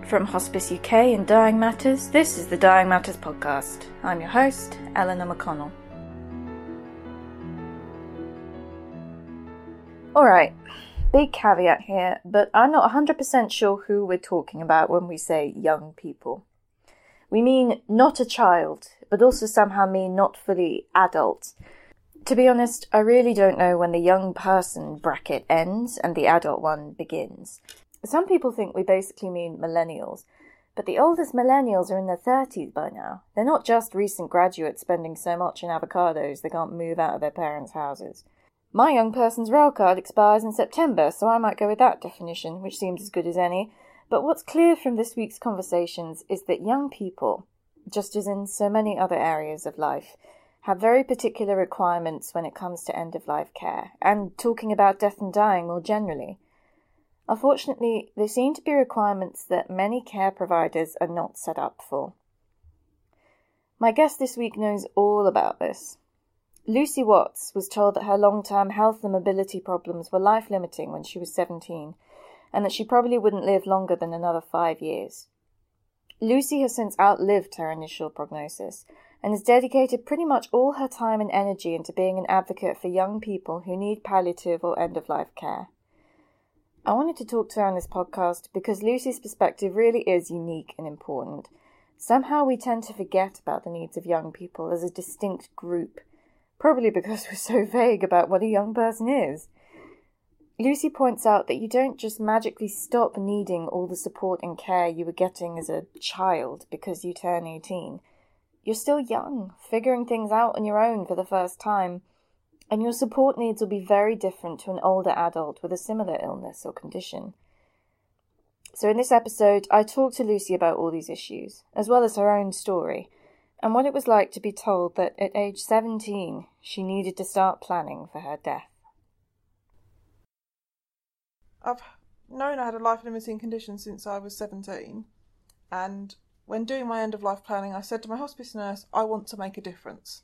From Hospice UK and Dying Matters, this is the Dying Matters podcast. I'm your host, Eleanor McConnell. Alright, big caveat here, but I'm not 100% sure who we're talking about when we say young people. We mean not a child, but also somehow mean not fully adult. To be honest, I really don't know when the young person bracket ends and the adult one begins. Some people think we basically mean millennials, but the oldest millennials are in their 30s by now. They're not just recent graduates spending so much in avocados they can't move out of their parents' houses. My young person's rail card expires in September, so I might go with that definition, which seems as good as any. But what's clear from this week's conversations is that young people, just as in so many other areas of life, have very particular requirements when it comes to end-of-life care, and talking about death and dying more generally. Unfortunately, they seem to be requirements that many care providers are not set up for. My guest this week knows all about this. Lucy Watts was told that her long-term health and mobility problems were life-limiting when she was 17, and that she probably wouldn't live longer than another 5 years. Lucy has since outlived her initial prognosis, and has dedicated pretty much all her time and energy into being an advocate for young people who need palliative or end-of-life care. I wanted to talk to her on this podcast because Lucy's perspective really is unique and important. Somehow we tend to forget about the needs of young people as a distinct group, probably because we're so vague about what a young person is. Lucy points out that you don't just magically stop needing all the support and care you were getting as a child because you turn 18. You're still young, figuring things out on your own for the first time, and your support needs will be very different to an older adult with a similar illness or condition. So in this episode, I talked to Lucy about all these issues, as well as her own story, and what it was like to be told that at age 17, she needed to start planning for her death. I've known I had a life-limiting condition since I was 17, and when doing my end-of-life planning, I said to my hospice nurse, I want to make a difference.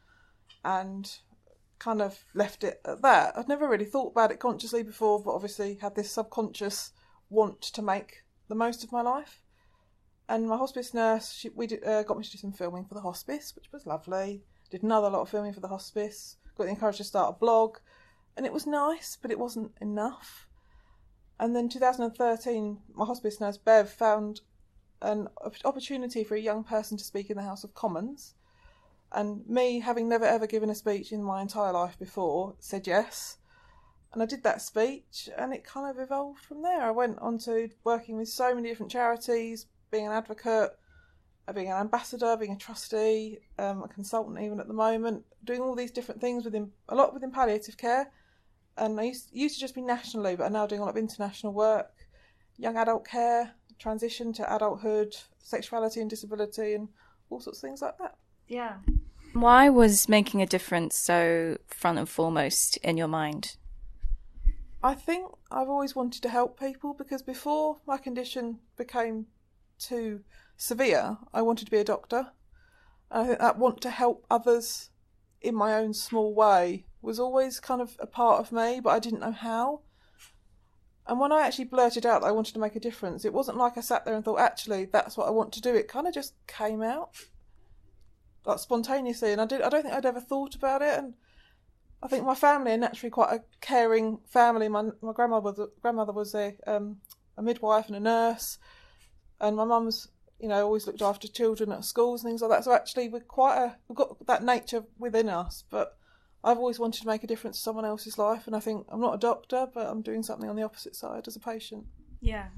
And kind of left it at that. I'd never really thought about it consciously before, but obviously had this subconscious want to make the most of my life. And my hospice nurse, got me to do some filming for the hospice, which was lovely. Did another lot of filming for the hospice. Got encouraged to start a blog. And it was nice, but it wasn't enough. And then 2013, my hospice nurse, Bev, found an opportunity for a young person to speak in the House of Commons. And me, having never ever given a speech in my entire life before, said yes. And I did that speech, and it kind of evolved from there. I went on to working with so many different charities, being an advocate, being an ambassador, being a trustee, a consultant even at the moment, doing all these different things within palliative care. And I used to just be nationally, but I'm now doing a lot of international work, young adult care, transition to adulthood, sexuality and disability, and all sorts of things like that. Yeah. Why was making a difference so front and foremost in your mind? I think I've always wanted to help people because before my condition became too severe, I wanted to be a doctor. And I think that want to help others in my own small way was always kind of a part of me, but I didn't know how. And when I actually blurted out that I wanted to make a difference, it wasn't like I sat there and thought, actually, that's what I want to do. It kind of just came out, like spontaneously, and I don't think I'd ever thought about it. And I think my family are naturally quite a caring family. My grandmother was a midwife and a nurse, and my mum's always looked after children at schools and things like that. So actually we've got that nature within us. But I've always wanted to make a difference to someone else's life, and I think I'm not a doctor, but I'm doing something on the opposite side as a patient. Yeah,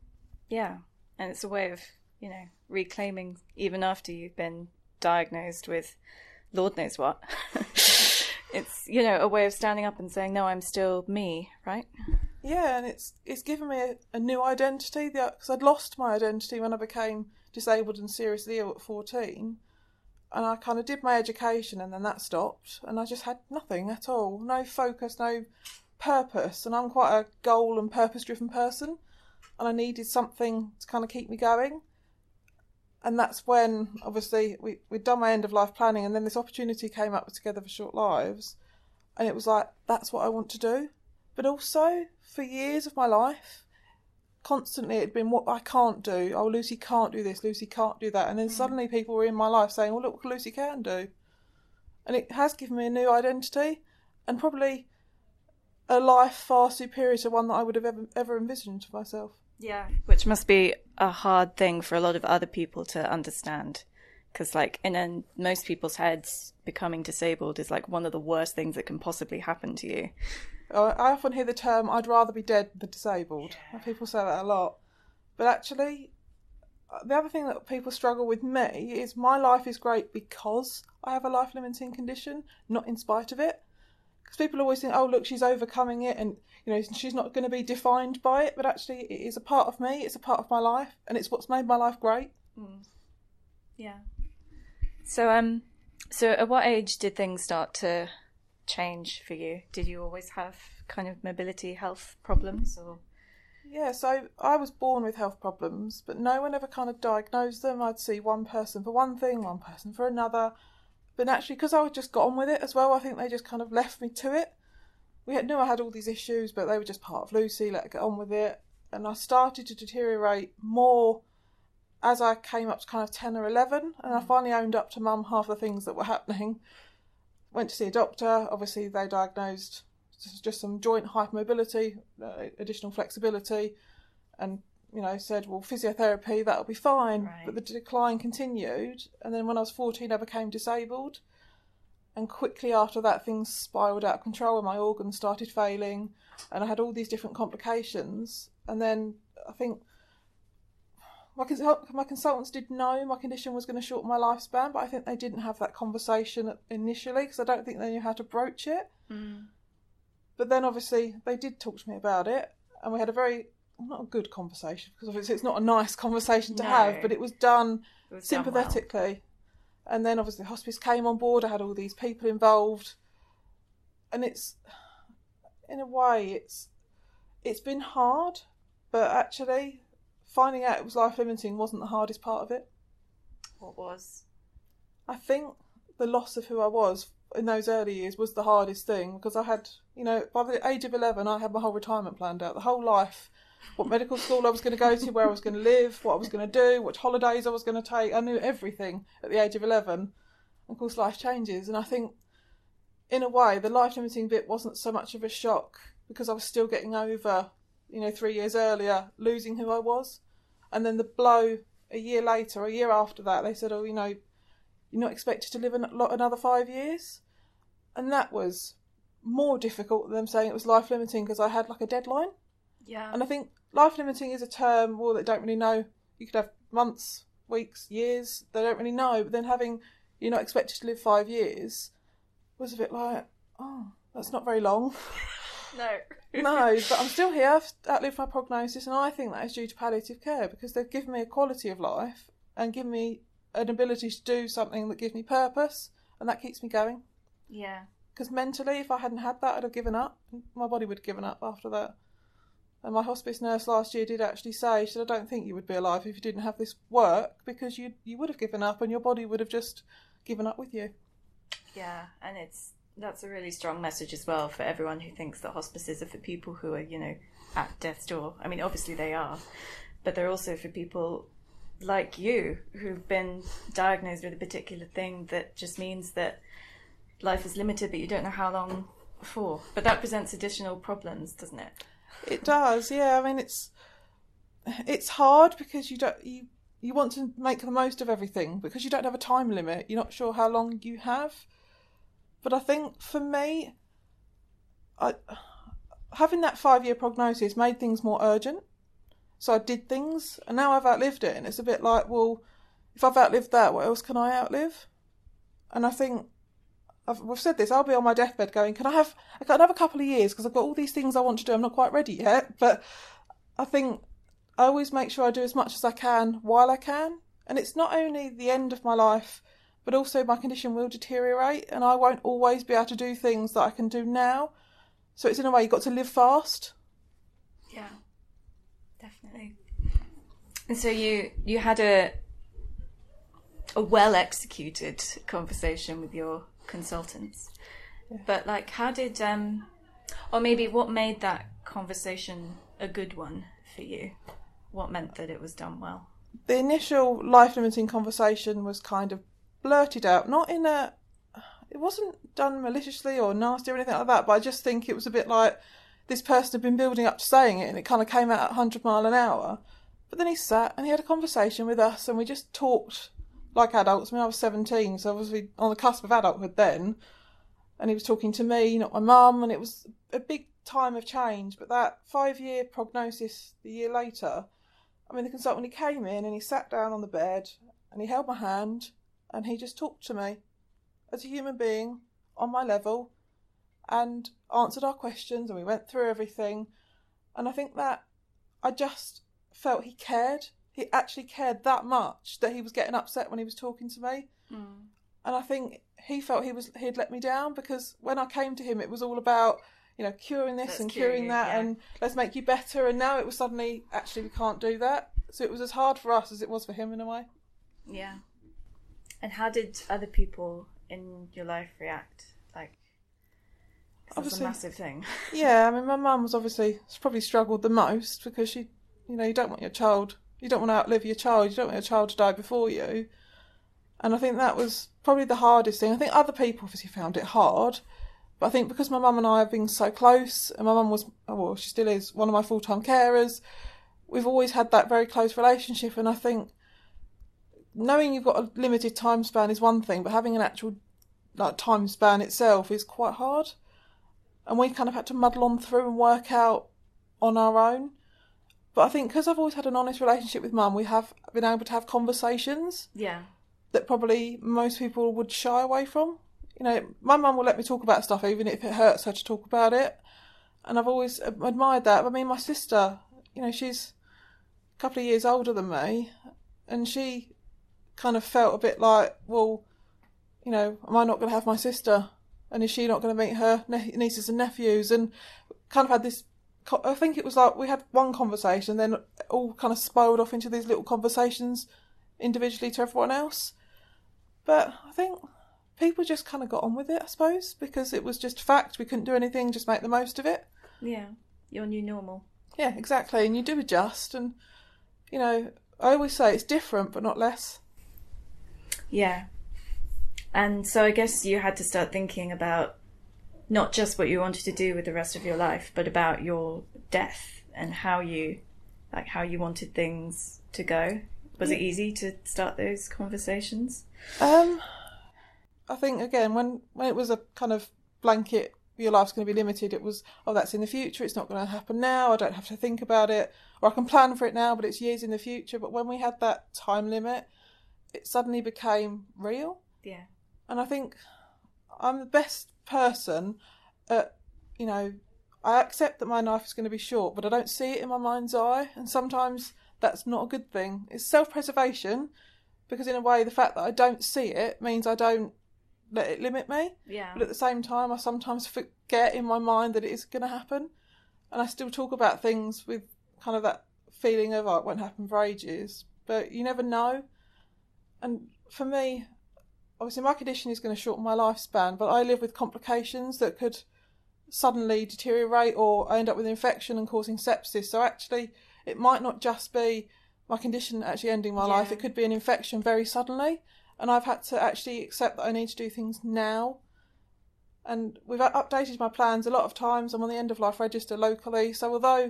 and it's a way of reclaiming even after you've been diagnosed with Lord knows what. It's a way of standing up and saying, no, I'm still me, right? Yeah, and it's given me a new identity, because I'd lost my identity when I became disabled and seriously ill at 14, and I kind of did my education and then that stopped, and I just had nothing at all, no focus, no purpose, and I'm quite a goal and purpose driven person, and I needed something to kind of keep me going. And that's when, obviously, we'd done my end-of-life planning, and then this opportunity came up with Together for Short Lives, and it was like, that's what I want to do. But also, for years of my life, constantly it'd been what I can't do. Oh, Lucy can't do this, Lucy can't do that. And then suddenly people were in my life saying, well, look what Lucy can do. And it has given me a new identity, and probably a life far superior to one that I would have ever envisioned for myself. Yeah, which must be a hard thing for a lot of other people to understand. Because, like, in most people's heads, becoming disabled is, like, one of the worst things that can possibly happen to you. I often hear the term, I'd rather be dead than disabled. Yeah. People say that a lot. But actually, the other thing that people struggle with me is my life is great because I have a life-limiting condition, not in spite of it. Because people always think, oh, look, she's overcoming it and, she's not going to be defined by it. But actually, it is a part of me, it's a part of my life, and it's what's made my life great. Yeah. So at what age did things start to change for you? Did you always have kind of mobility health problems, or? Yeah, so I was born with health problems, but no one ever kind of diagnosed them. I'd see one person for one thing, one person for another. But naturally, because I just got on with it as well, I think they just kind of left me to it. Knew I had all these issues, but they were just part of Lucy, let her get on with it. And I started to deteriorate more as I came up to kind of 10 or 11, and I finally owned up to mum half the things that were happening. Went to see a doctor. Obviously, they diagnosed just some joint hypermobility, additional flexibility, and, said, well, physiotherapy, that'll be fine. Right. But the decline continued, and then when I was 14, I became disabled. And quickly after that, things spiralled out of control and my organs started failing, and I had all these different complications. And then I think my consultants did know my condition was going to shorten my lifespan, but I think they didn't have that conversation initially because I don't think they knew how to broach it. But then obviously they did talk to me about it, and we had a very, not a good conversation, because obviously it's not a nice conversation to have, but it was done sympathetically. Done well. And then obviously hospice came on board, I had all these people involved, and it's, in a way, it's been hard, but actually finding out it was life-limiting wasn't the hardest part of it. What was? I think the loss of who I was in those early years was the hardest thing, because I had, by the age of 11, I had my whole retirement planned out, the whole life, what medical school I was going to go to, where I was going to live, what I was going to do, what holidays I was going to take. I knew everything at the age of 11. And of course, life changes. And I think, in a way, the life-limiting bit wasn't so much of a shock, because I was still getting over, 3 years earlier, losing who I was. And then the blow a year later, a year after that, they said, oh, you're not expected to live another 5 years. And that was more difficult than them saying it was life-limiting, because I had like a deadline. Yeah. And I think life-limiting is a term, they don't really know. You could have months, weeks, years, they don't really know. But then having, you're not expected to live 5 years was a bit like, oh, that's not very long. No, but I'm still here, I've outlived my prognosis, and I think that is due to palliative care, because they've given me a quality of life and given me an ability to do something that gives me purpose, and that keeps me going. Yeah. Because mentally, if I hadn't had that, I'd have given up. My body would have given up after that. And my hospice nurse last year did actually say, she said, I don't think you would be alive if you didn't have this work, because you would have given up and your body would have just given up with you. Yeah, and that's a really strong message as well for everyone who thinks that hospices are for people who are, at death's door. I mean, obviously they are, but they're also for people like you who've been diagnosed with a particular thing that just means that life is limited, but you don't know how long for. But that presents additional problems, doesn't it? It does, yeah. I mean, it's hard because you want to make the most of everything, because you don't have a time limit. You're not sure how long you have. But I think for me, having that 5-year prognosis made things more urgent. So I did things, and now I've outlived it, and it's a bit like, well, if I've outlived that, what else can I outlive? And I think, we've said this, I'll be on my deathbed going, I've got another couple of years, because I've got all these things I want to do. I'm not quite ready yet, but I think I always make sure I do as much as I can while I can. And it's not only the end of my life, but also my condition will deteriorate, and I won't always be able to do things that I can do now. So it's, in a way, you've got to live fast. Yeah, definitely. And so you had a well-executed conversation with your consultants. Yeah. But how did or maybe what made that conversation a good one? for you? What meant that it was done well? The initial life-limiting conversation was kind of blurted out, not in a... It wasn't done maliciously or nasty or anything like that, but I just think it was a bit like this person had been building up to saying it and it kind of came out at 100 mile an hour. But then he sat and he had a conversation with us and we just talked like adults. I mean, I was 17, so obviously on the cusp of adulthood then. And he was talking to me, not my mum, and it was a big time of change. But that 5-year prognosis the year later, I mean, the consultant, he came in and he sat down on the bed and he held my hand and he just talked to me as a human being on my level and answered our questions, and we went through everything. And I think that I just felt he cared. He actually cared that much that he was getting upset when he was talking to me. And I think he felt he'd let me down, because when I came to him it was all about, you know, curing this and curing that, and let's make you better. And now it was suddenly, actually, we can't do that. So it was as hard for us as it was for him in a way. Yeah. And how did other people in your life react? Like, that's a massive thing. Yeah, I mean, my mum was obviously probably struggled the most, because she, you know, you don't want to outlive your child. You don't want your child to die before you. And I think that was probably the hardest thing. I think other people obviously found it hard. But I think because my mum and I have been so close, and my mum was, well, she still is, one of my full-time carers, we've always had that very close relationship. And I think knowing you've got a limited time span is one thing, but having an actual time span itself is quite hard. And we kind of had to muddle on through and work out on our own. But I think because I've always had an honest relationship with mum, we have been able to have conversations. Yeah. That probably most people would shy away from. You know, my mum will let me talk about stuff even if it hurts her to talk about it. And I've always admired that. I mean, my sister, you know, she's a couple of years older than me, and she kind of felt a bit like, well, you know, am I not going to have my sister? And is she not going to meet her nieces and nephews? And kind of had this, I think it was like we had one conversation, then all kind of spiraled off into these little conversations individually to everyone else. But I think people just kind of got on with it, I suppose, because it was just fact. We couldn't do anything, just make the most of it. Yeah, your new normal. Yeah, exactly. And you do adjust. And, you know, I always say it's different, but not less. Yeah. And so I guess you had to start thinking about not just what you wanted to do with the rest of your life, but about your death and how you wanted things to go. Was it easy to start those conversations? I think, again, when it was a kind of blanket, your life's going to be limited, it was, oh, that's in the future, it's not going to happen now, I don't have to think about it, or I can plan for it now, but it's years in the future. But when we had that time limit, it suddenly became real. Yeah. And I think I'm the best person at, you know, I accept that my life is going to be short, but I don't see it in my mind's eye, and sometimes that's not a good thing. It's self-preservation, because in a way the fact that I don't see it means I don't let it limit me. Yeah. But at the same time, I sometimes forget in my mind that it is going to happen, and I still talk about things with kind of that feeling of, oh, it won't happen for ages, but you never know. And for me, obviously my condition is going to shorten my lifespan, but I live with complications that could suddenly deteriorate, or I end up with an infection and causing sepsis. So actually it might not just be my condition actually ending my life, it could be an infection very suddenly. And I've had to actually accept that I need to do things now. And we've updated my plans a lot of times. I'm on the end of life register locally. So although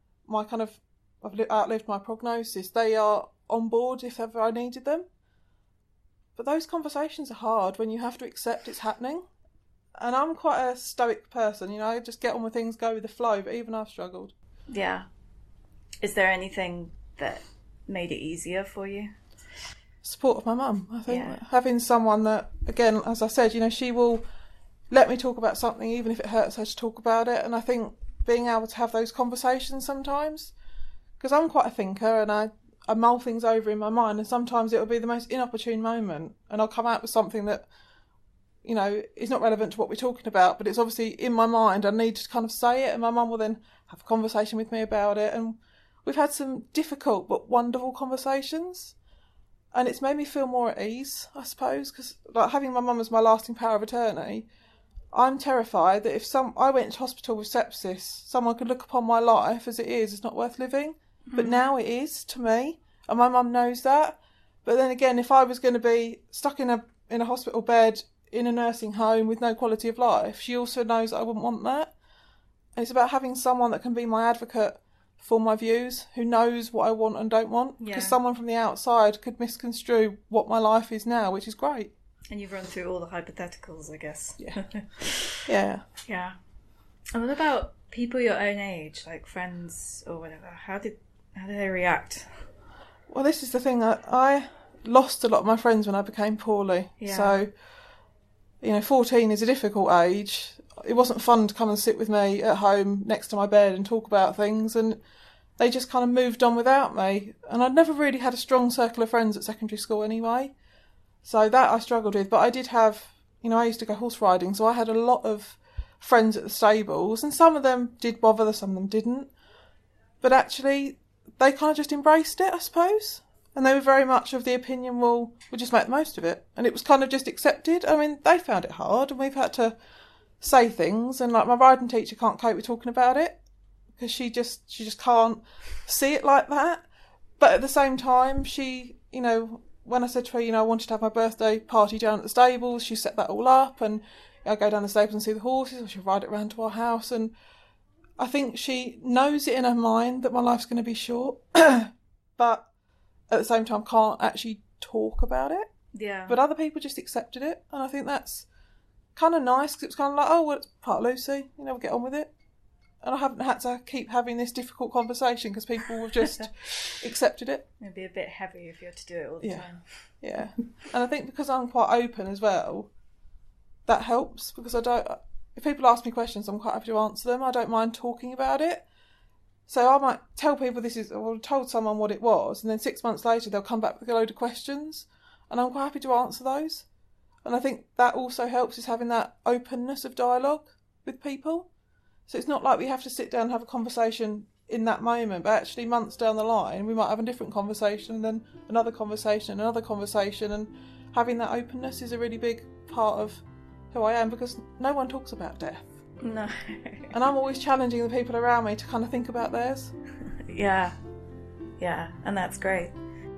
I've outlived my prognosis, they are on board if ever I needed them. But those conversations are hard when you have to accept it's happening. And I'm quite a stoic person, you know, just get on with things, go with the flow. But even I've struggled. Yeah. Is there anything that made it easier for you? Support of my mum, I think. Yeah. Having someone that, again, as I said, you know, she will let me talk about something even if it hurts her to talk about it. And I think being able to have those conversations sometimes, because I'm quite a thinker and I mull things over in my mind, and sometimes it will be the most inopportune moment and I'll come out with something that, you know, is not relevant to what we're talking about, but it's obviously in my mind. I need to kind of say it, and my mum will then have a conversation with me about it. And we've had some difficult but wonderful conversations. And it's made me feel more at ease, I suppose, because like having my mum as my lasting power of attorney, I'm terrified that if I went to hospital with sepsis, someone could look upon my life as it is, it's not worth living. Mm-hmm. But now it is to me, and my mum knows that. But then again, if I was going to be stuck in a hospital bed in a nursing home with no quality of life, she also knows that I wouldn't want that. And it's about having someone that can be my advocate for my views, who knows what I want and don't want. Yeah. Because someone from the outside could misconstrue what my life is now, which is great. And you've run through all the hypotheticals, I guess. Yeah. Yeah. Yeah. And what about people your own age, like friends or whatever? How did they react? Well, this is the thing. I lost a lot of my friends when I became poorly. Yeah. So, 14 is a difficult age. It wasn't fun to come and sit with me at home next to my bed and talk about things, and they just kind of moved on without me. And I'd never really had a strong circle of friends at secondary school anyway. So that I struggled with. But I did have, I used to go horse riding, so I had a lot of friends at the stables, and some of them did bother, some of them didn't. But actually, they kind of just embraced it, I suppose. And they were very much of the opinion, well, we'll just make the most of it. And it was kind of just accepted. I mean, they found it hard, and we've had to say things. And like my riding teacher can't cope with talking about it, because she just can't see it like that. But at the same time, she, when I said to her, I wanted to have my birthday party down at the stables, she set that all up, and I go down the stables and see the horses, or she'll ride it round to our house, and I think she knows it in her mind that my life's going to be short, but at the same time can't actually talk about it. Yeah. But other people just accepted it, and I think that's kind of nice, because it was kind of like, oh, well, it's part of Lucy, we'll get on with it. And I haven't had to keep having this difficult conversation because people have just accepted it. It'd be a bit heavy if you had to do it all the time. Yeah. And I think because I'm quite open as well, that helps, because if people ask me questions, I'm quite happy to answer them. I don't mind talking about it. So I might tell people told someone what it was, and then 6 months later they'll come back with a load of questions, and I'm quite happy to answer those. And I think that also helps, is having that openness of dialogue with people. So it's not like we have to sit down and have a conversation in that moment, but actually months down the line, we might have a different conversation, and then another conversation, and having that openness is a really big part of who I am, because no one talks about death. No. And I'm always challenging the people around me to kind of think about theirs. Yeah, and that's great.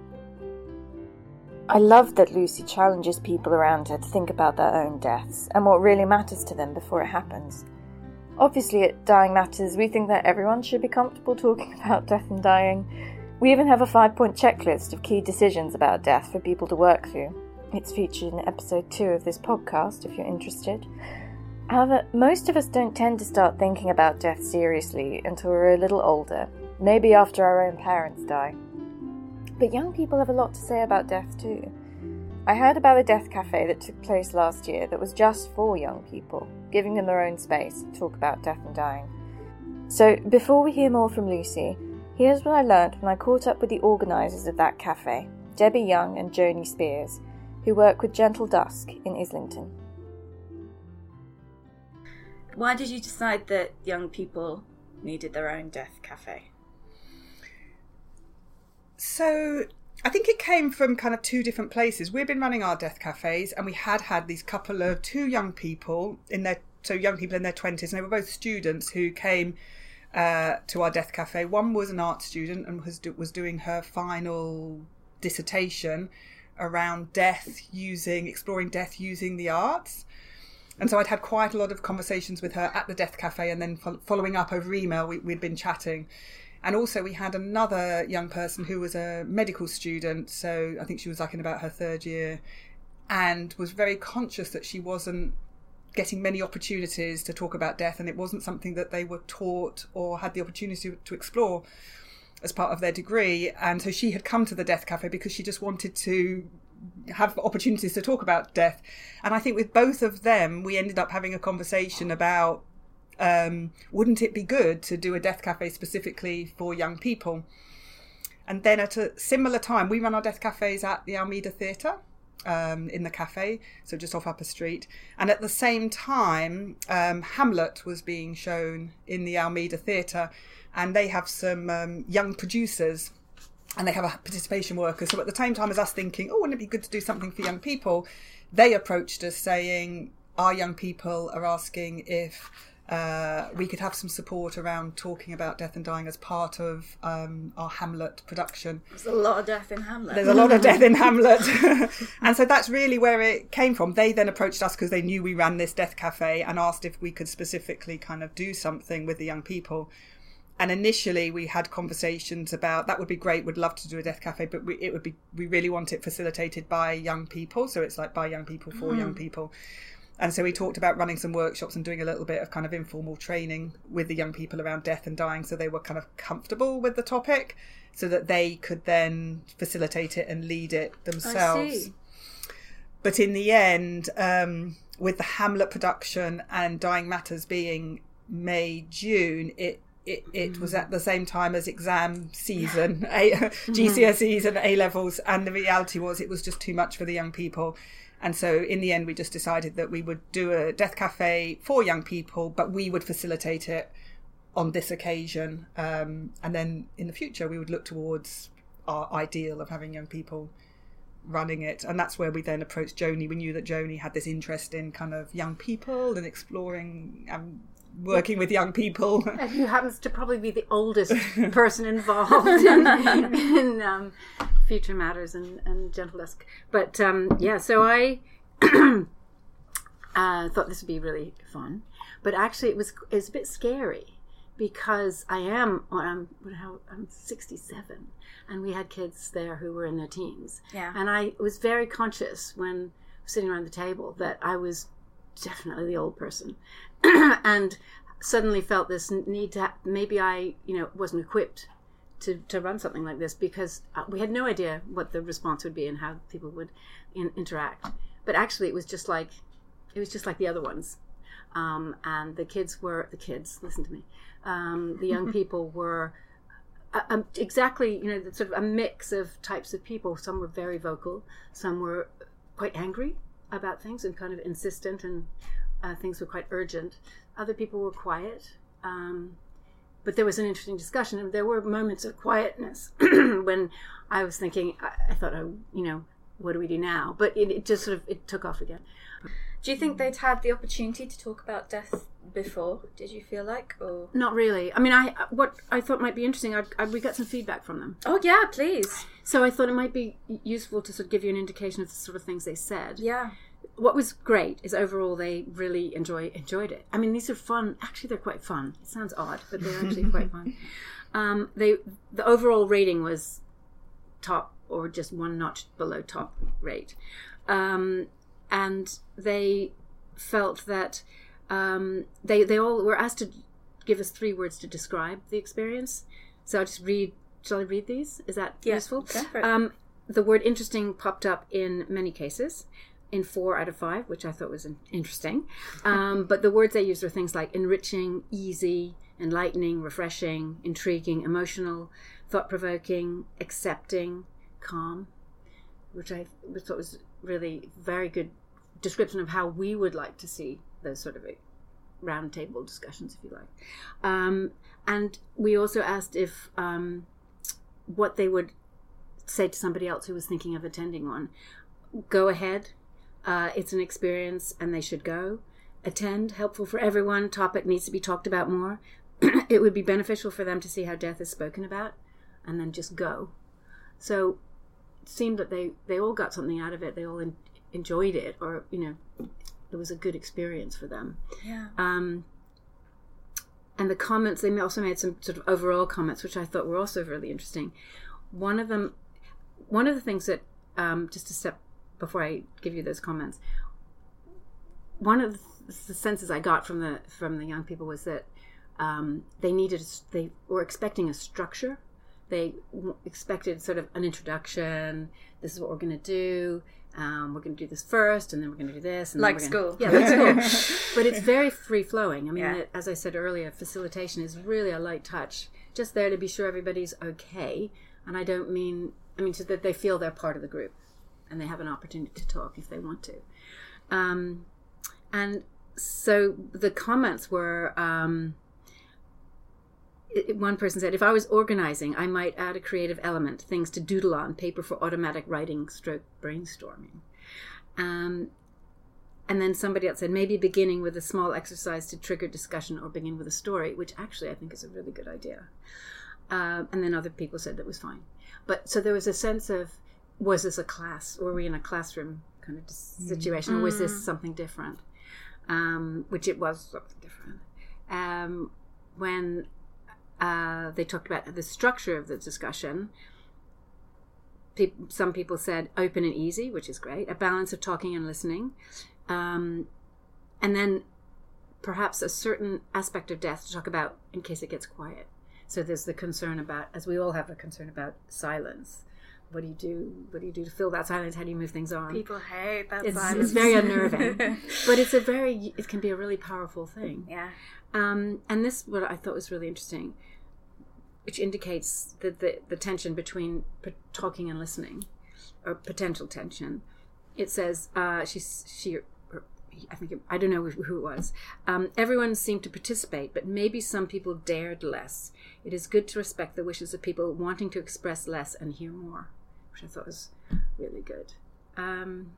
I love that Lucy challenges people around her to think about their own deaths and what really matters to them before it happens. Obviously, at Dying Matters, we think that everyone should be comfortable talking about death and dying. We even have a 5-point checklist of key decisions about death for people to work through. It's featured in episode 2 of this podcast, if you're interested. However, most of us don't tend to start thinking about death seriously until we're a little older, maybe after our own parents die. But young people have a lot to say about death too. I heard about a death cafe that took place last year that was just for young people, giving them their own space to talk about death and dying. So, before we hear more from Lucy, here's what I learnt when I caught up with the organisers of that cafe, Debbie Young and Joni Spears, who work with Gentle Dusk in Islington. Why did you decide that young people needed their own death cafe? So I think it came from kind of two different places. We've been running our death cafes, and we had these two young people in their 20s, and they were both students who came to our death cafe. One was an art student and was doing her final dissertation around exploring death using the arts. And so I'd had quite a lot of conversations with her at the death cafe, and then following up over email, we'd been chatting. And also we had another young person who was a medical student, so I think she was in about her 3rd year, and was very conscious that she wasn't getting many opportunities to talk about death, and it wasn't something that they were taught or had the opportunity to explore as part of their degree. And so she had come to the death cafe because she just wanted to have opportunities to talk about death. And I think with both of them, we ended up having a conversation about wouldn't it be good to do a death cafe specifically for young people? And then at a similar time, we run our death cafes at the Almeida Theatre in the cafe, so just off Upper Street. And at the same time, Hamlet was being shown in the Almeida Theatre, and they have some young producers, and they have a participation worker. So at the same time as us thinking, wouldn't it be good to do something for young people, they approached us saying, our young people are asking if we could have some support around talking about death and dying as part of our Hamlet production. There's a lot of death in Hamlet. There's a lot of death in Hamlet. And so that's really where it came from. They then approached us because they knew we ran this death cafe and asked if we could specifically kind of do something with the young people. And initially we had conversations about, that would be great, would love to do a death cafe, but we really want it facilitated by young people. So it's like by young people, for young people. And so we talked about running some workshops and doing a little bit of kind of informal training with the young people around death and dying, so they were kind of comfortable with the topic, so that they could then facilitate it and lead it themselves. I see. But in the end, with the Hamlet production and Dying Matters being May, June, it was at the same time as exam season, GCSEs and A-levels, and the reality was it was just too much for the young people. And so in the end, we just decided that we would do a death cafe for young people, but we would facilitate it on this occasion. And then in the future, we would look towards our ideal of having young people running it. And that's where we then approached Joni. We knew that Joni had this interest in kind of young people and exploring working with young people. And who happens to probably be the oldest person involved in Future Matters and Gentle Dusk. But so I thought this would be really fun. But actually it was a bit scary, because I'm 67, and we had kids there who were in their teens. Yeah. And I was very conscious when sitting around the table that I was definitely the old person. And suddenly felt this need to, maybe I, wasn't equipped to run something like this, because we had no idea what the response would be and how people would interact. But actually it was just like the other ones. And the kids, listen to me. The young people were exactly, sort of a mix of types of people. Some were very vocal, some were quite angry about things and kind of insistent, and things were quite urgent. Other people were quiet, but there was an interesting discussion, and there were moments of quietness when I was thinking, I thought, what do we do now? But it just sort of, it took off again. Do you think they'd had the opportunity to talk about death before? Did you feel like, or not really? I mean, what I thought might be interesting, we got some feedback from them. Oh yeah, please. So I thought it might be useful to sort of give you an indication of the sort of things they said. Yeah. What was great is overall they really enjoyed it. I mean, these are fun. Actually, they're quite fun. It sounds odd, but they're actually quite fun. The overall rating was top, or just one notch below top rate. And they felt that they all were asked to give us 3 words to describe the experience. So I'll just read. Shall I read these? Is that useful? Yeah. The word interesting popped up in many cases, in 4 out of 5, which I thought was interesting. But the words they used were things like enriching, easy, enlightening, refreshing, intriguing, emotional, thought-provoking, accepting, calm, which I thought was really very good description of how we would like to see those sort of round table discussions, if you like. And we also asked if what they would say to somebody else who was thinking of attending one. Go ahead. It's an experience and they should go. Attend. Helpful for everyone. Topic needs to be talked about more. It would be beneficial for them to see how death is spoken about, and then just go. So it seemed that they all got something out of it. They all enjoyed it, or it was a good experience for them. Yeah. And the comments, they also made some sort of overall comments, which I thought were also really interesting. One of the things that, just a step before I give you those comments, one of the senses I got from the young people was that they were expecting a structure. They expected sort of an introduction. This is what we're going to do. We're going to do this first, and then we're going to do this. And like then school. Yeah, like school. But it's very free-flowing. I mean, as I said earlier, facilitation is really a light touch. Just there to be sure everybody's okay. And I mean so that they feel they're part of the group, and they have an opportunity to talk if they want to. And so the comments were... one person said, if I was organizing, I might add a creative element, things to doodle on, paper for automatic writing / brainstorming. And then somebody else said maybe beginning with a small exercise to trigger discussion or begin with a story, which actually I think is a really good idea. And then other people said that was fine. But so there was a sense of, was this a class? Were we in a classroom kind of situation? Or was this something different? Which it was something different. When they talked about the structure of the discussion, some people said open and easy, which is great, a balance of talking and listening. And then perhaps a certain aspect of death to talk about in case it gets quiet. So there's the concern about, as we all have a concern about silence. What do you do? What do you do to fill that silence? How do you move things on? People hate that It's silence. very unnerving, but it can be a really powerful thing. Yeah. And this, what I thought was really interesting, which indicates that the tension between talking and listening, or potential tension. It says I don't know who it was. Everyone seemed to participate, but maybe some people dared less. It is good to respect the wishes of people wanting to express less and hear more, which I thought was really good. And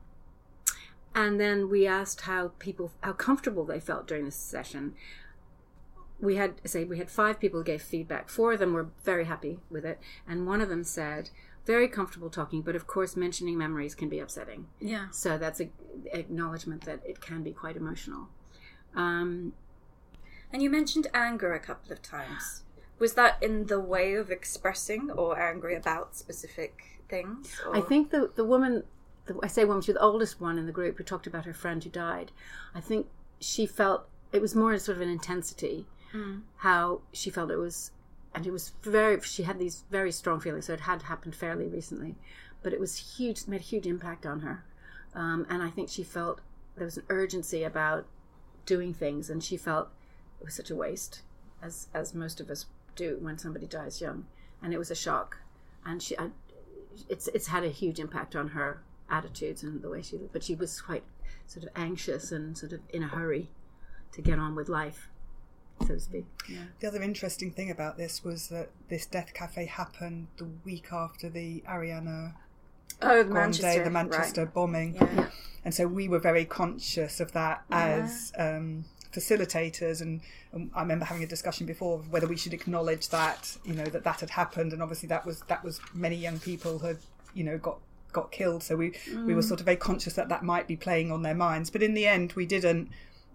then we asked how comfortable they felt during this session. We had 5 people who gave feedback. 4 of them were very happy with it, and one of them said, very comfortable talking, but of course mentioning memories can be upsetting. Yeah. So that's an acknowledgement that it can be quite emotional. And you mentioned anger a couple of times. Was that in the way of expressing or angry about specific things? Or? I think the woman, I say woman, she was the oldest one in the group who talked about her friend who died. I think she felt it was more sort of an intensity, how she felt it was. And it was she had these very strong feelings, so it had happened fairly recently. But it was huge, made a huge impact on her. And I think she felt there was an urgency about doing things, and she felt it was such a waste, as most of us do when somebody dies young. And it was a shock. And it's had a huge impact on her attitudes and the way she lived. But she was quite sort of anxious and sort of in a hurry to get on with life, so to speak. Yeah. The other interesting thing about this was that this death cafe happened the week after the Ariana Grande, the Manchester bombing. Yeah. And so we were very conscious of that as facilitators, and I remember having a discussion before of whether we should acknowledge that, that had happened, and obviously that was many young people had, got killed, so we were sort of very conscious that might be playing on their minds. But in the end we didn't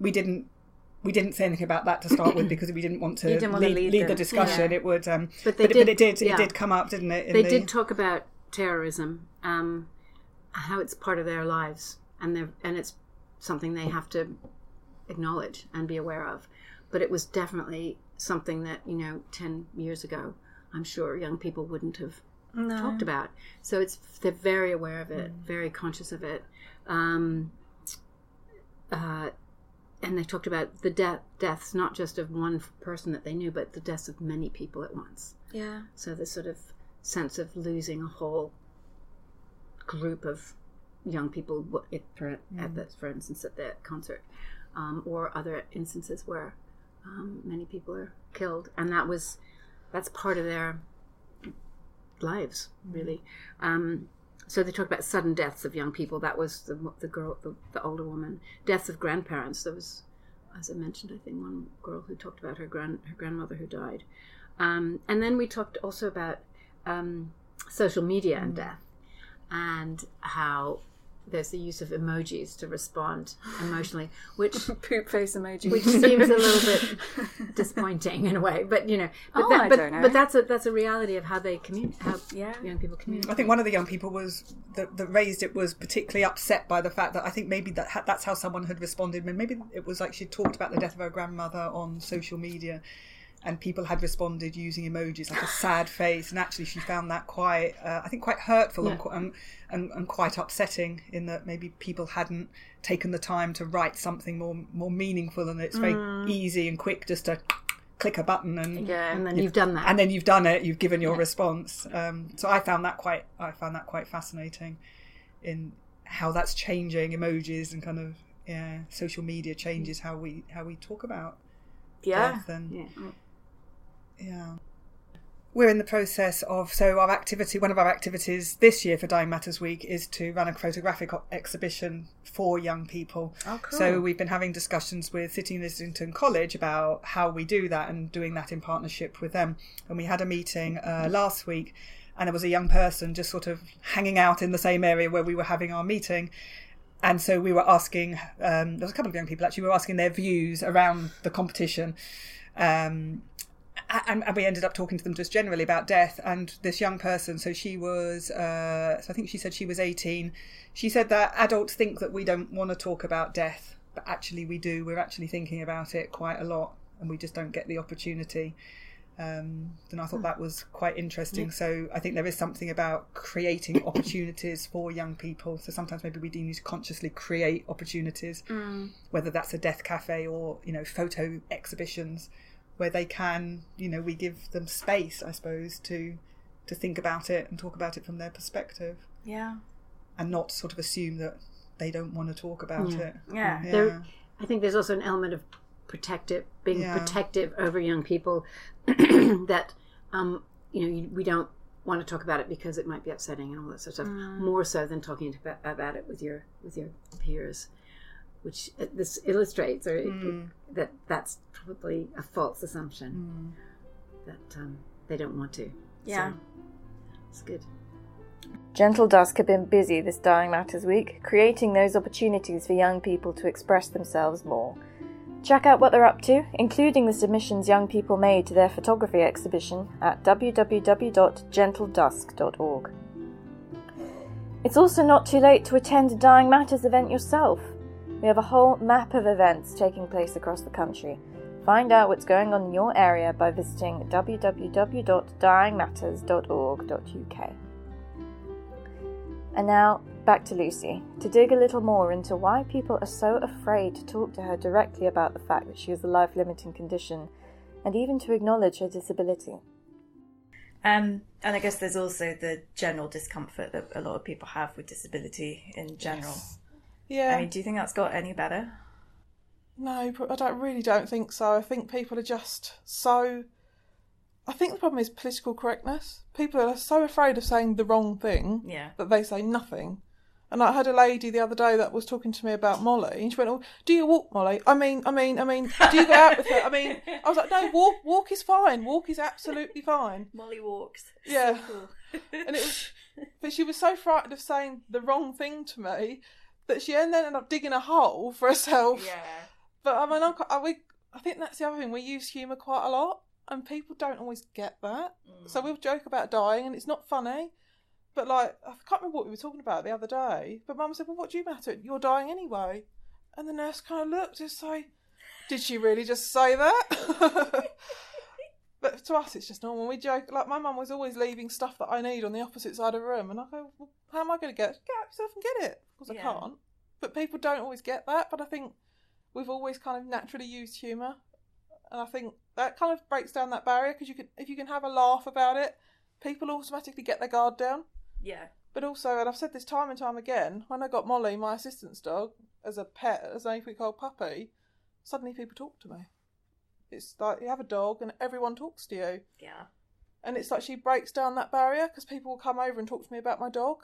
say anything about that to start with, because we didn't want to lead the discussion. It would, but it did come up, didn't it? They did talk about terrorism, how it's part of their lives, and it's something they have to acknowledge and be aware of. But it was definitely something that 10 years ago, I'm sure young people wouldn't have talked about. So they're very aware of it, very conscious of it. And they talked about the deaths, not just of one person that they knew, but the deaths of many people at once. Yeah. So this sort of sense of losing a whole group of young people, for instance, at the concert, or other instances where many people are killed, and that's part of their lives, really. So they talked about sudden deaths of young people. That was the girl, the older woman. Deaths of grandparents. There was, as I mentioned, I think one girl who talked about her grandmother who died. And then we talked also about social media and death, and how there's the use of emojis to respond emotionally, which poop face emoji, which seems a little bit disappointing in a way, but I don't know. But that's a reality of how they communicate, how young people communicate. I think one of the young people that raised it was particularly upset by the fact that I think maybe that's how someone had responded. Maybe it was like she talked about the death of her grandmother on social media, and people had responded using emojis like a sad face, and actually she found that quite hurtful and quite upsetting, in that maybe people hadn't taken the time to write something more meaningful, and it's very easy and quick just to click a button and then you've done that, and then you've done it, you've given your response. So I found that quite fascinating in how that's changing. Emojis and kind of social media changes how we talk about death and We're in the process of, one of our activities this year for Dying Matters Week is to run a photographic exhibition for young people. Oh, cool. So we've been having discussions with City and Islington College about how we do that and doing that in partnership with them. And we had a meeting last week, and there was a young person just sort of hanging out in the same area where we were having our meeting. And so we were asking, there was a couple of young people actually, we were asking their views around the competition. And we ended up talking to them just generally about death. And this young person, so she was, so I think she said she was 18. She said that adults think that we don't want to talk about death, but actually we do. We're actually thinking about it quite a lot, and we just don't get the opportunity. And I thought that was quite interesting. Yeah. So I think there is something about creating opportunities for young people. So sometimes maybe we do need to consciously create opportunities, whether that's a death cafe or, photo exhibitions, where they can, we give them space, I suppose, to think about it and talk about it from their perspective. Yeah. And not sort of assume that they don't want to talk about it. Yeah. I think there's also an element of being protective over young people that, we don't want to talk about it because it might be upsetting and all that sort of stuff, more so than talking about it with your peers. Which this illustrates, that that's probably a false assumption that they don't want to. Yeah, so, it's good. Gentle Dusk have been busy this Dying Matters Week, creating those opportunities for young people to express themselves more. Check out what they're up to, including the submissions young people made to their photography exhibition at www.gentledusk.org. It's also not too late to attend a Dying Matters event yourself. We have a whole map of events taking place across the country. Find out what's going on in your area by visiting www.dyingmatters.org.uk. And now, back to Lucy, to dig a little more into why people are so afraid to talk to her directly about the fact that she has a life-limiting condition, and even to acknowledge her disability. And I guess there's also the general discomfort that a lot of people have with disability in general. Yeah. I mean, do you think that's got any better? No, I don't think so. I think people are just so... I think the problem is political correctness. People are so afraid of saying the wrong thing that they say nothing. And I had a lady the other day that was talking to me about Molly, and she went, "Oh, do you walk, Molly? I mean, do you go out with her? I mean," I was like, "No, walk is fine. Walk is absolutely fine." Molly walks. Yeah. So cool. And it was, but she was so frightened of saying the wrong thing to me that she ended up digging a hole for herself. Yeah. But I mean, I think that's the other thing. We use humour quite a lot, and people don't always get that. So we'll joke about dying, and it's not funny. But I can't remember what we were talking about the other day. But Mum said, "Well, what do you matter? You're dying anyway." And the nurse kind of looked and said, "Did she really just say that?" But to us, it's just normal. We joke. Like, my mum was always leaving stuff that I need on the opposite side of the room, and I go, "Well, how am I going to get it? Get up yourself and get it." Because I can't. But people don't always get that. But I think we've always kind of naturally used humour, and I think that kind of breaks down that barrier, because if you can have a laugh about it, people automatically get their guard down. Yeah. But also, and I've said this time and time again, when I got Molly, my assistant's dog, as a pet, as an 8-week-old puppy, suddenly people talk to me. It's like you have a dog and everyone talks to you. Yeah. And it's like she breaks down that barrier, because people will come over and talk to me about my dog.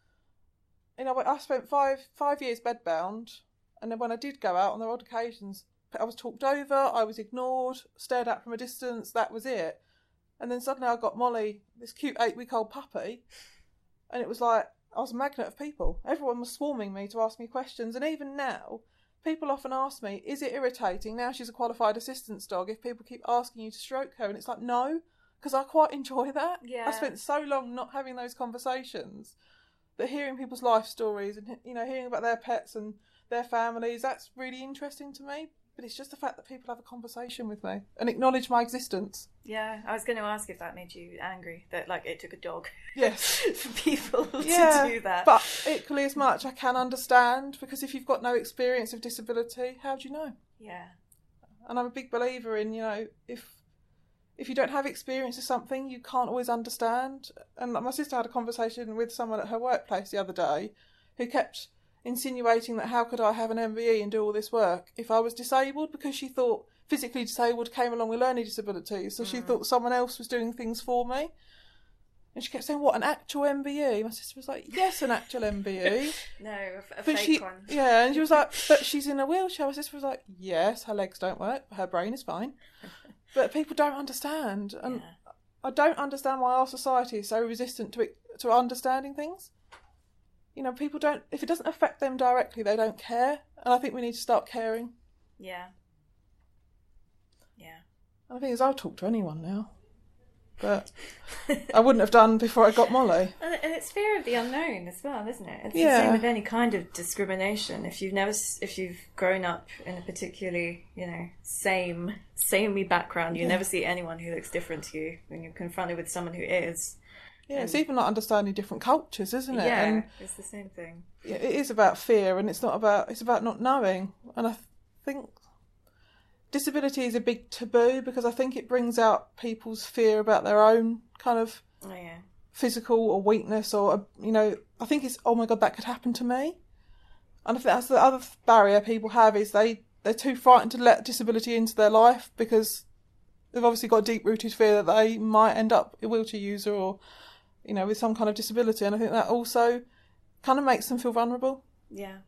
I spent five years bedbound, and then when I did go out on the odd occasions, I was talked over, I was ignored, stared at from a distance, that was it. And then suddenly I got Molly, this cute 8-week-old puppy, and it was like I was a magnet of people. Everyone was swarming me to ask me questions, and even now, people often ask me, "Is it irritating now she's a qualified assistance dog if people keep asking you to stroke her?" And it's like, no, because I quite enjoy that. Yeah. I spent so long not having those conversations that hearing people's life stories and hearing about their pets and their families, that's really interesting to me. But it's just the fact that people have a conversation with me and acknowledge my existence. Yeah, I was going to ask if that made you angry, that it took a dog Yes. for people to do that. But equally as much, I can understand, because if you've got no experience of disability, how do you know? Yeah. And I'm a big believer in, if you don't have experience of something, you can't always understand. And my sister had a conversation with someone at her workplace the other day who kept insinuating that how could I have an MVE and do all this work if I was disabled, because she thought physically disabled came along with learning disabilities, so she thought someone else was doing things for me. And she kept saying, what, an actual MBE? My sister was like, yes, an actual MBE. No, a fake one. Yeah, and she was like, but she's in a wheelchair. My sister was like, yes, her legs don't work, but her brain is fine. But people don't understand. And I don't understand why our society is so resistant to understanding things. You know, people don't, if it doesn't affect them directly, they don't care. And I think we need to start caring. Yeah. Yeah. And the thing is, I'll talk to anyone now. But I wouldn't have done before I got Molly. And it's fear of the unknown as well, isn't it? It's Yeah. the same with any kind of discrimination. If you've grown up in a particularly, samey background, you never see anyone who looks different to you when you're confronted with someone who is. Yeah, it's even like understanding different cultures, isn't it? Yeah, And it's the same thing. it is about fear, and it's about not knowing. And I think disability is a big taboo because I think it brings out people's fear about their own kind of physical or weakness, or I think it's, oh my God, that could happen to me. And I think that's the other barrier people have, is they're too frightened to let disability into their life because they've obviously got a deep rooted fear that they might end up a wheelchair user or with some kind of disability, and I think that also kind of makes them feel vulnerable. Yeah.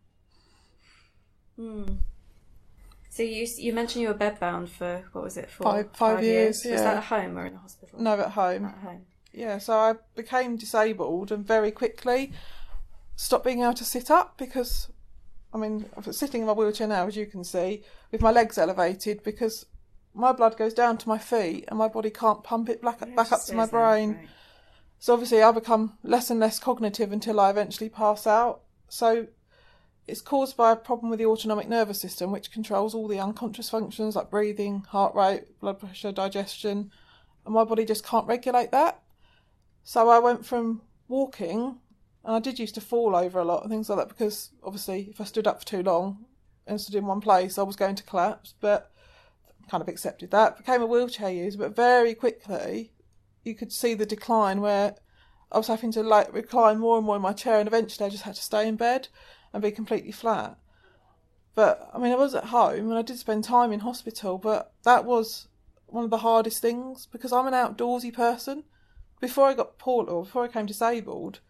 So you mentioned you were bedbound for, what was it, for 5 years? Yeah. Was that at home or in a hospital? No, at home. At home. Yeah, so I became disabled and very quickly stopped being able to sit up because, I'm sitting in my wheelchair now, as you can see, with my legs elevated because my blood goes down to my feet and my body can't pump it back up to my brain. Right. So obviously I become less and less cognitive until I eventually pass out. So it's caused by a problem with the autonomic nervous system, which controls all the unconscious functions like breathing, heart rate, blood pressure, digestion, and my body just can't regulate that. So I went from walking, and I did used to fall over a lot and things like that because obviously if I stood up for too long and stood in one place I was going to collapse, but kind of accepted that, became a wheelchair user, but very quickly you could see the decline where I was having to recline more and more in my chair, and eventually I just had to stay in bed and be completely flat. But I was at home and I did spend time in hospital, but that was one of the hardest things because I'm an outdoorsy person. Before I got poorly, or before I became disabled,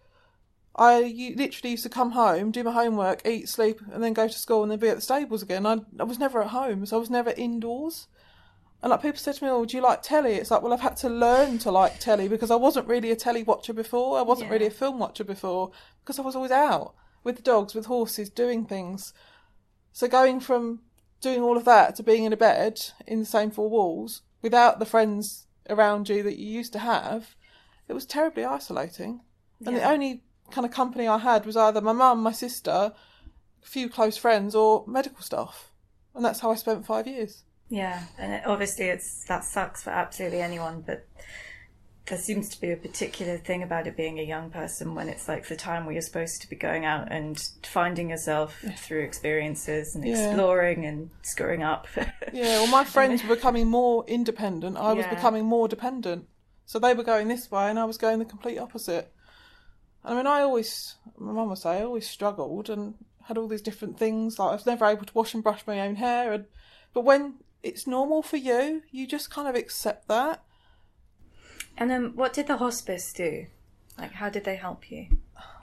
I literally used to come home, do my homework, eat, sleep, and then go to school and then be at the stables again. I was never at home, so I was never indoors. And people said to me, oh, do you like telly? It's like, well, I've had to learn to like telly because I wasn't really a telly watcher before. I wasn't really a film watcher before because I was always out with the dogs, with horses, doing things. So going from doing all of that to being in a bed in the same four walls without the friends around you that you used to have, it was terribly isolating. And the only kind of company I had was either my mum, my sister, a few close friends, or medical staff. And that's how I spent 5 years. Yeah, and obviously that sucks for absolutely anyone, but there seems to be a particular thing about it being a young person when it's like the time where you're supposed to be going out and finding yourself through experiences and exploring and screwing up. Well, my friends were becoming more independent. I was becoming more dependent. So they were going this way and I was going the complete opposite. My mum would say, I always struggled and had all these different things. Like I was never able to wash and brush my own hair. But when it's normal for you, you just kind of accept that. And then what did the hospice do? Like, how did they help you?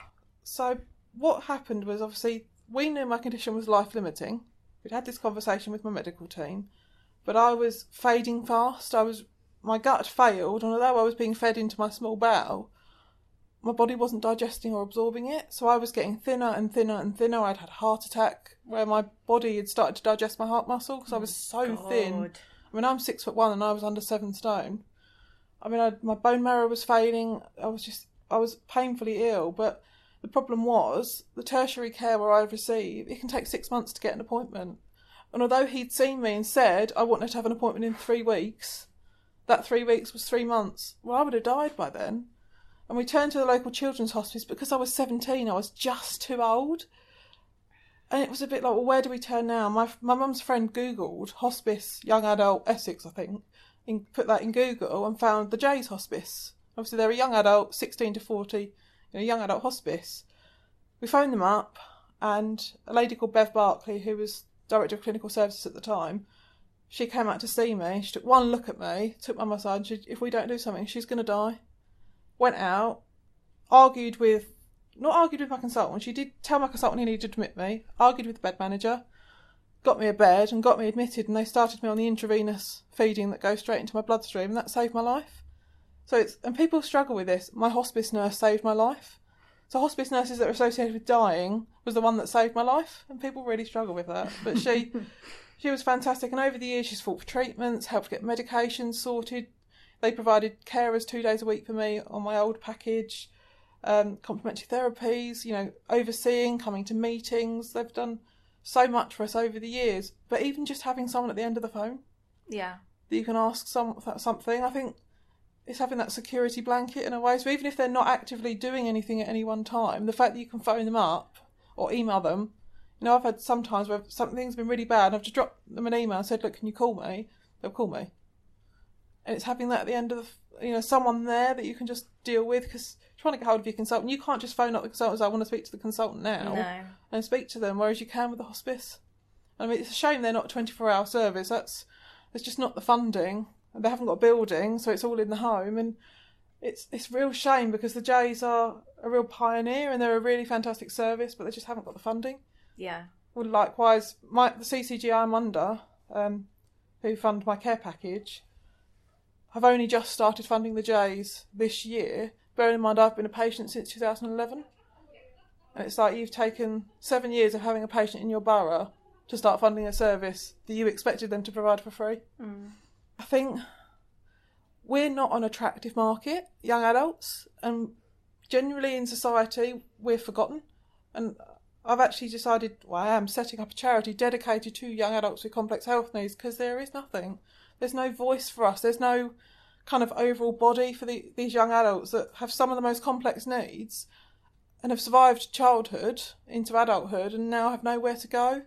So what happened was, obviously, we knew my condition was life-limiting. We'd had this conversation with my medical team, but I was fading fast. My gut failed, and although I was being fed into my small bowel, my body wasn't digesting or absorbing it, so I was getting thinner and thinner and thinner. I'd had a heart attack where my body had started to digest my heart muscle because I was so thin. I'm 6'1" and I was under 7 stone. My bone marrow was failing. I was painfully ill, but the problem was the tertiary care where I received, it can take 6 months to get an appointment. And although he'd seen me and said I wanted to have an appointment in 3 weeks, that 3 weeks was 3 months. Well, I would have died by then. And we turned to the local children's hospice. Because I was 17, I was just too old. And it was a bit like, well, where do we turn now? My mum's friend Googled hospice, young adult, Essex, I think, and put that in Google and found the Jay's hospice. Obviously, they're a young adult, 16 to 40, young adult hospice. We phoned them up, and a lady called Bev Barclay, who was Director of Clinical Services at the time, she came out to see me. She took one look at me, took my massage. If we don't do something, she's going to die. Went out, not argued with my consultant. She did tell my consultant he needed to admit me. Argued with the bed manager, got me a bed and got me admitted. And they started me on the intravenous feeding that goes straight into my bloodstream, and that saved my life. And people struggle with this. My hospice nurse saved my life. So hospice nurses that are associated with dying was the one that saved my life, and people really struggle with that. But she was fantastic, and over the years she's fought for treatments, helped get medications sorted. They provided carers 2 days a week for me on my old package, complementary therapies, overseeing, coming to meetings. They've done so much for us over the years. But even just having someone at the end of the phone, yeah, that you can ask something, I think it's having that security blanket in a way. So even if they're not actively doing anything at any one time, the fact that you can phone them up or email them. I've had some times where something's been really bad and I've just dropped them an email and said, look, can you call me? They'll call me. And it's having that at the end of someone there that you can just deal with, because trying to get hold of your consultant, you can't just phone up the consultant and say, I want to speak to the consultant now, and speak to them, whereas you can with the hospice. I mean, it's a shame they're not a 24-hour service. There's just not the funding. They haven't got a building, so it's all in the home, and it's a real shame, because the Jays are a real pioneer and they're a really fantastic service, but they just haven't got the funding. Yeah. Well, likewise, the CCG I'm under, who fund my care package, have only just started funding the Jays this year. Bearing in mind I've been a patient since 2011, and it's like you've taken 7 years of having a patient in your borough to start funding a service that you expected them to provide for free. I think we're not an attractive market, young adults, and generally in society we're forgotten. And I've actually decided, I am setting up a charity dedicated to young adults with complex health needs, because there is nothing. There's no voice for us. There's no kind of overall body for these young adults that have some of the most complex needs and have survived childhood into adulthood and now have nowhere to go.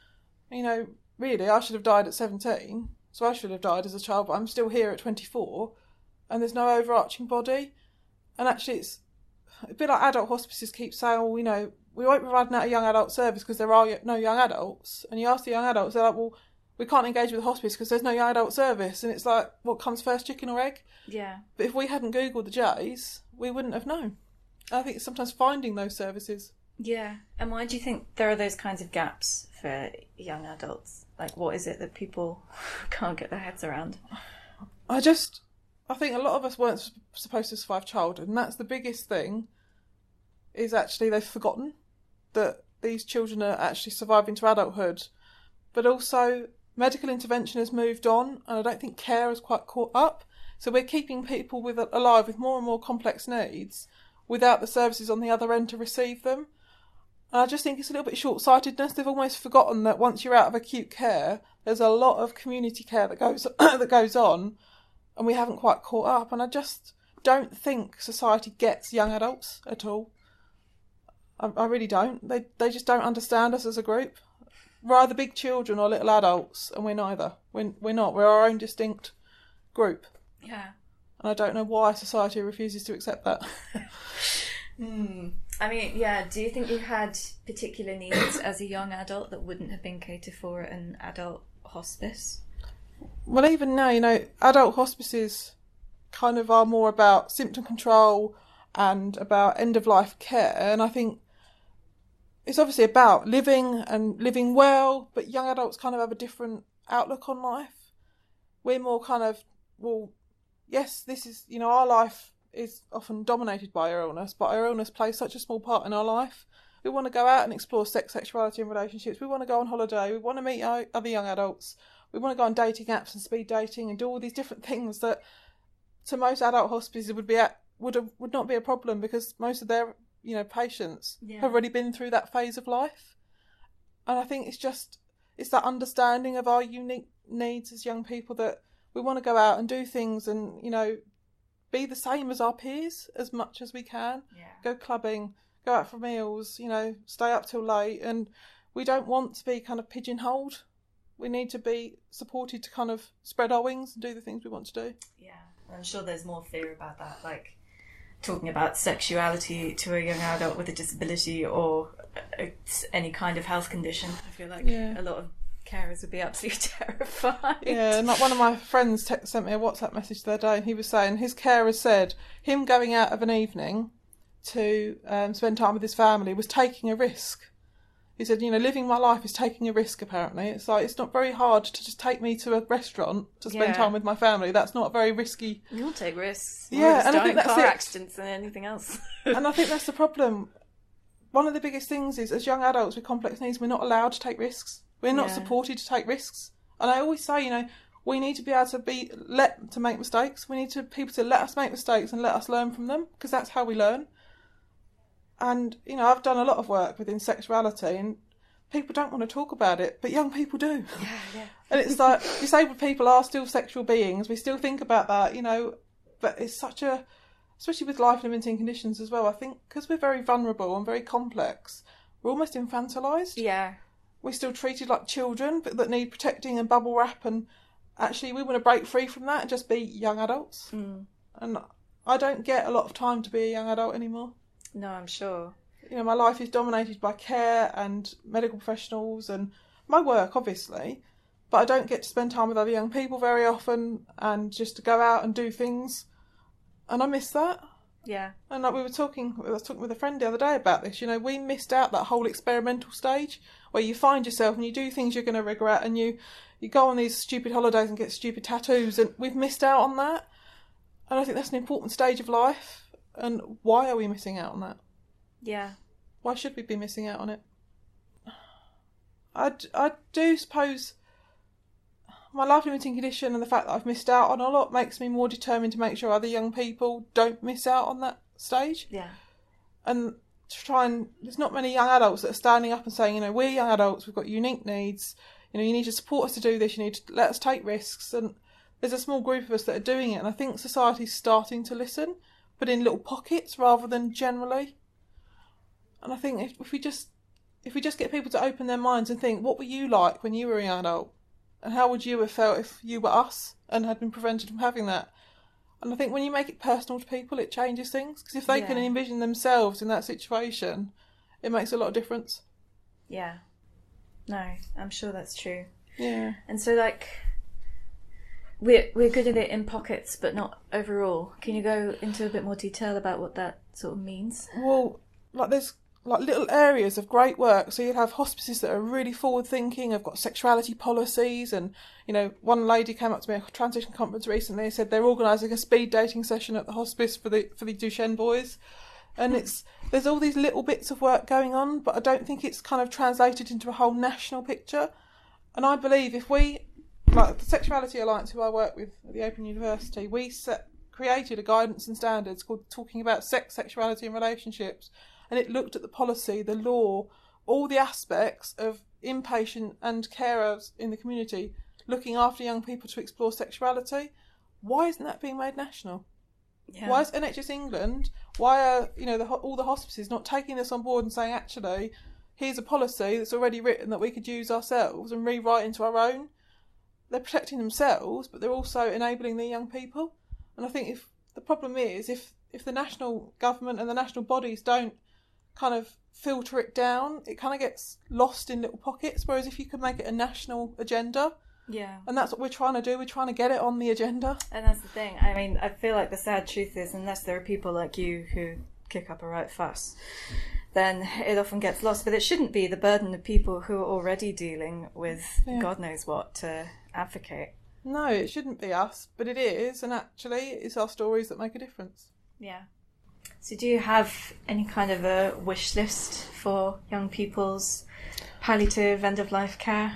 Really, I should have died at 17. So I should have died as a child, but I'm still here at 24, and there's no overarching body. And actually, it's a bit like adult hospices keep saying, we won't provide a young adult service because there are no young adults. And you ask the young adults, they're like, well, we can't engage with the hospice because there's no young adult service. And it's like, what comes first, chicken or egg? Yeah. But if we hadn't Googled the Jays, we wouldn't have known. I think it's sometimes finding those services. Yeah. And why do you think there are those kinds of gaps for young adults? Like, what is it that people can't get their heads around? I think a lot of us weren't supposed to survive childhood, and that's the biggest thing, is actually they've forgotten that these children are actually surviving to adulthood. But also, medical intervention has moved on, and I don't think care has quite caught up. So we're keeping people alive with more and more complex needs without the services on the other end to receive them. And I just think it's a little bit short-sightedness. They've almost forgotten that once you're out of acute care, there's a lot of community care that goes on, and we haven't quite caught up. And I just don't think society gets young adults at all. I really don't. They just don't understand us as a group. We're either big children or little adults, and we're neither. We're not. We're our own distinct group. Yeah. And I don't know why society refuses to accept that. I mean, yeah, do you think you had particular needs as a young adult that wouldn't have been catered for at an adult hospice? Well, even now, adult hospices kind of are more about symptom control and about end-of-life care, and I think it's obviously about living and living well, but young adults kind of have a different outlook on life. We're more kind of, well, yes, this is, our life is often dominated by our illness, but our illness plays such a small part in our life. We want to go out and explore sex, sexuality and relationships. We want to go on holiday. We want to meet other young adults. We want to go on dating apps and speed dating and do all these different things that to most adult hospices would not be a problem, because most of their patients have already been through that phase of life. And I think it's that understanding of our unique needs as young people, that we want to go out and do things and be the same as our peers as much as we can. Go clubbing, go out for meals, stay up till late, and we don't want to be kind of pigeonholed. We need to be supported to kind of spread our wings and do the things we want to do. Yeah, I'm sure there's more fear about that, like talking about sexuality to a young adult with a disability or any kind of health condition. I feel like a lot of carers would be absolutely terrified. Yeah, and like one of my friends sent me a WhatsApp message the other day, and he was saying his carer said him going out of an evening to spend time with his family was taking a risk. He said, living my life is taking a risk, apparently. It's like, it's not very hard to just take me to a restaurant to spend time with my family. That's not very risky. You'll take risks. Yeah, and I think that's car accidents than anything else. And I think that's the problem. One of the biggest things is, as young adults with complex needs, we're not allowed to take risks. We're not supported to take risks. And I always say, we need to be able to be let to make mistakes. We need people to let us make mistakes and let us learn from them, because that's how we learn. And, I've done a lot of work within sexuality, and people don't want to talk about it, but young people do. Yeah. And it's like, disabled people are still sexual beings. We still think about that, but it's such especially with life-limiting conditions as well, I think, because we're very vulnerable and very complex, we're almost infantilised. Yeah. We're still treated like children, but that need protecting and bubble wrap, and actually we want to break free from that and just be young adults. And I don't get a lot of time to be a young adult anymore. No, I'm sure. My life is dominated by care and medical professionals and my work, obviously, but I don't get to spend time with other young people very often, and just to go out and do things, and I miss that. Yeah. And like I was talking with a friend the other day about this, we missed out that whole experimental stage where you find yourself and you do things you're going to regret, and you go on these stupid holidays and get stupid tattoos, and we've missed out on that. And I think that's an important stage of life. And why are we missing out on that? Yeah. Why should we be missing out on it? I do suppose my life-limiting condition and the fact that I've missed out on a lot makes me more determined to make sure other young people don't miss out on that stage. Yeah. And to try and... There's not many young adults that are standing up and saying, we're young adults, we've got unique needs, you need to support us to do this, you need to let us take risks. And there's a small group of us that are doing it, and I think society's starting to listen, but in little pockets rather than generally. And I think if we just get people to open their minds and think, what were you like when you were a young adult? And how would you have felt if you were us and had been prevented from having that? And I think when you make it personal to people, it changes things. Because if they can envision themselves in that situation, it makes a lot of difference. Yeah. No, I'm sure that's true. Yeah. And so, we're good at it in pockets, but not overall. Can you go into a bit more detail about what that sort of means? Well, there's little areas of great work. So you'll have hospices that are really forward-thinking, have got sexuality policies, and, one lady came up to me at a transition conference recently and said they're organising a speed dating session at the hospice for the Duchenne boys. And there's all these little bits of work going on, but I don't think it's kind of translated into a whole national picture. And I believe if we... Like the Sexuality Alliance, who I work with at the Open University, we created a guidance and standards called Talking About Sex, Sexuality and Relationships, and it looked at the policy, the law, all the aspects of inpatient and carers in the community looking after young people to explore sexuality. Why isn't that being made national? Yeah. Why is NHS England, why are all the hospices not taking this on board and saying, actually, here's a policy that's already written that we could use ourselves and rewrite into our own? They're protecting themselves, but they're also enabling the young people. And I think if the problem is, if the national government and the national bodies don't kind of filter it down, it kind of gets lost in little pockets. Whereas if you could make it a national agenda, and that's what we're trying to do, we're trying to get it on the agenda. And that's the thing. I mean, I feel like the sad truth is, unless there are people like you who kick up a right fuss, then it often gets lost. But it shouldn't be the burden of people who are already dealing with God knows what to advocate. No, it shouldn't be us, but it is, and actually it's our stories that make a difference. Yeah. So do you have any kind of a wish list for young people's palliative end-of-life care?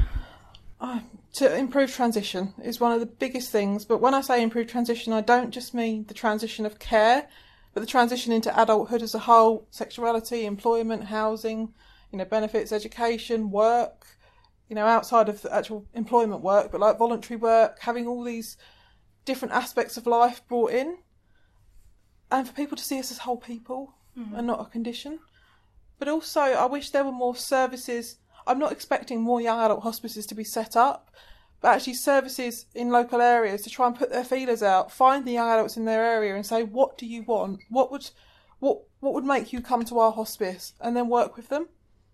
To improve transition is one of the biggest things, but when I say improve transition, I don't just mean the transition of care, but the transition into adulthood as a whole: sexuality, employment, housing, benefits, education, work, outside of the actual employment work, but like voluntary work, having all these different aspects of life brought in, and for people to see us as whole people and not a condition. But also, I wish there were more services. I'm not expecting more young adult hospices to be set up, but actually services in local areas to try and put their feelers out, find the young adults in their area and say, what do you want? What would make you come to our hospice? And then work with them.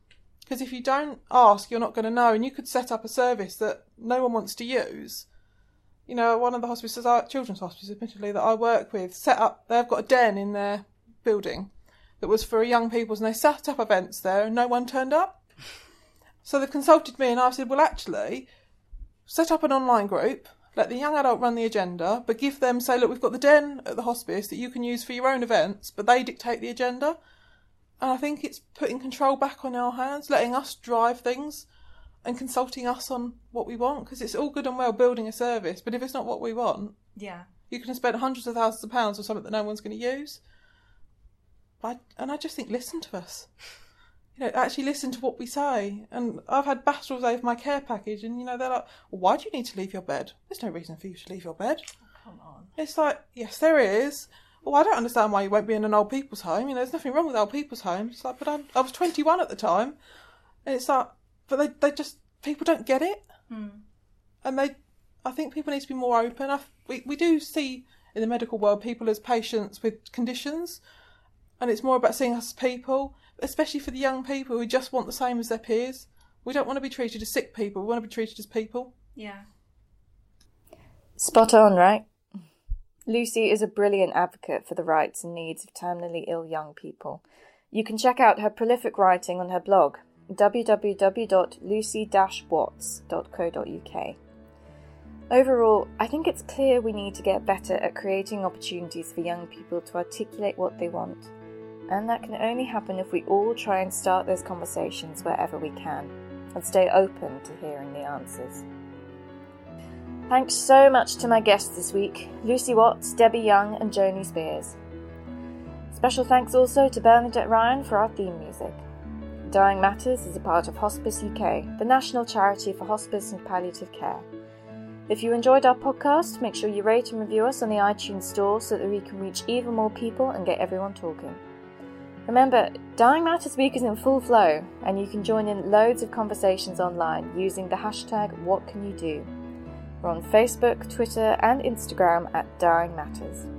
Because if you don't ask, you're not going to know. And you could set up a service that no one wants to use. You know, one of the hospices, children's hospices, admittedly, that I work with, they've got a den in their building that was for young people, and they set up events there and no one turned up. So they've consulted me and I said, well, actually, set up an online group, let the young adult run the agenda, but give them, say, look, we've got the den at the hospice that you can use for your own events, but they dictate the agenda. And I think it's putting control back on our hands, letting us drive things and consulting us on what we want, because it's all good and well building a service, but if it's not what we want, you can spend hundreds of thousands of pounds on something that no one's going to use. And I just think, listen to us. You know, actually listen to what we say. And I've had battles over my care package, and, you know, they're like, well, why do you need to leave your bed? There's no reason for you to leave your bed. Come on. It's like, yes, there is. Well, I don't understand why you won't be in an old people's home. You know, there's nothing wrong with old people's homes. It's like, but I was 21 at the time. And it's like, but they just, people don't get it. And I think people need to be more open. We do see in the medical world people as patients with conditions. And it's more about seeing us as people, especially for the young people who just want the same as their peers. We don't want to be treated as sick people. We want to be treated as people. Yeah. Spot on, right? Lucy is a brilliant advocate for the rights and needs of terminally ill young people. You can check out her prolific writing on her blog, www.lucy-watts.co.uk. Overall, I think it's clear we need to get better at creating opportunities for young people to articulate what they want. And that can only happen if we all try and start those conversations wherever we can, and stay open to hearing the answers. Thanks so much to my guests this week, Lucy Watts, Debbie Young and Joni Spears. Special thanks also to Bernadette Ryan for our theme music. Dying Matters is a part of Hospice UK, the national charity for hospice and palliative care. If you enjoyed our podcast, make sure you rate and review us on the iTunes store so that we can reach even more people and get everyone talking. Remember, Dying Matters Week is in full flow, and you can join in loads of conversations online using the hashtag #WhatCanYouDo. We're on Facebook, Twitter and Instagram at Dying Matters.